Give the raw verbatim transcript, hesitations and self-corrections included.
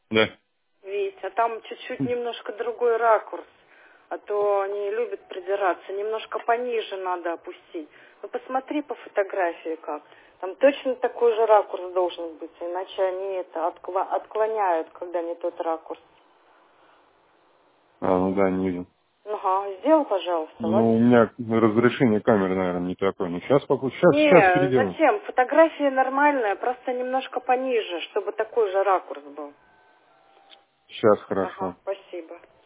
Да. Вить, а там чуть-чуть немножко другой ракурс. А то они любят придираться. Немножко пониже надо опустить. Ну посмотри по фотографии как. Там точно такой же ракурс должен быть. Иначе они это откла- отклоняют, когда не тот ракурс. А, ну да, не видел. Ага, сделал, пожалуйста, Ну, ладно? у меня разрешение камеры, наверное, не такое. Ну, сейчас пока, сейчас, сейчас Не, переделаю. зачем? Фотография нормальная, просто немножко пониже, чтобы такой же ракурс был. Сейчас Ага, хорошо. спасибо.